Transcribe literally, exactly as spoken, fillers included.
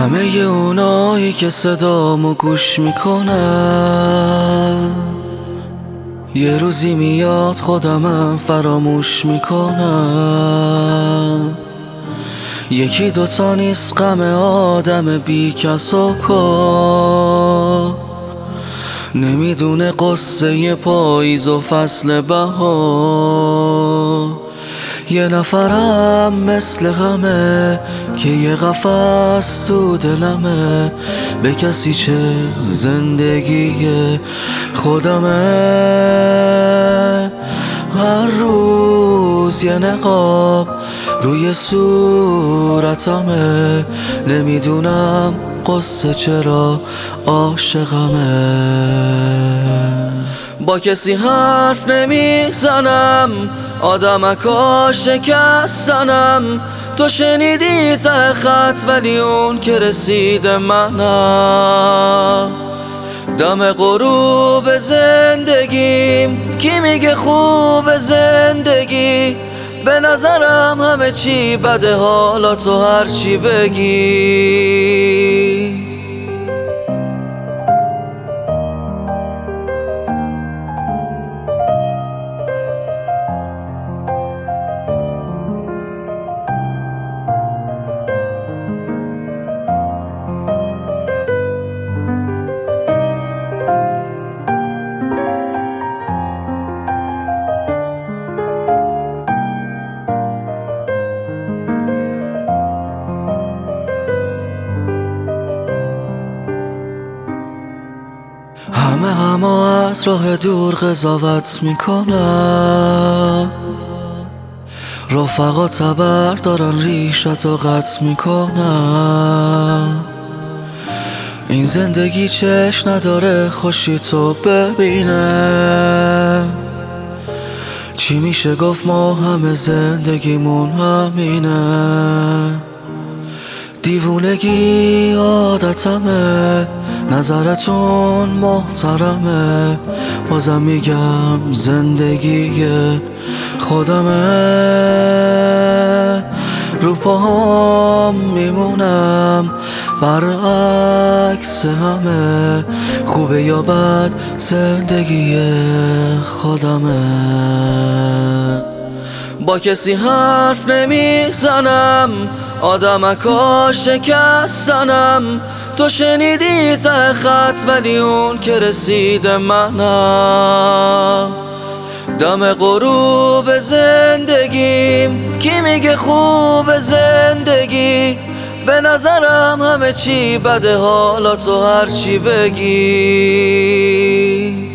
همه اونایی که صدامو گوش میکنن یه روزی میاد خودمم فراموش میکنم. یکی دوتا نیست غم آدم بی کس و کار، نمیدونه قصه پاییز و فصل بهار. یه نفرم مثل غمه که یه قفس تو دلمه، به کسی چه زندگی خودمه. هر روز یه نقاب روی صورتمه، نمیدونم قصه چرا عاشقمه. با کسی حرف نمیزنم، آدمکا شکستنم. تو شنیدی ته خط ولی اون که رسید منم. دم غروب زندگیم کی میگه خوب زندگی؟ به نظرم همه چی بده، حالا تو هر چی بگی. همه همه از راه دور قضاوت میکنم، رفقا تبر دارن ریشتو قطع میکنم. این زندگی چشم نداره خوشی تو ببینه، چی میشه گفت ما همه زندگیمون همینه. دیوونگی عادتمه، نظرتون محترمه، بازم میگم زندگی خودمه. رو پاهم میمونم برعکس همه، خوبه یا بد زندگی خودمه. با کسی حرف نمیزنم، آدمکا شکستنم. تو شنیدی ته خط ولی اون که رسید منم. دم غروب زندگیم کی میگه خوب زندگی؟ به نظرم همه چی بده، حالا تو هر چی بگی.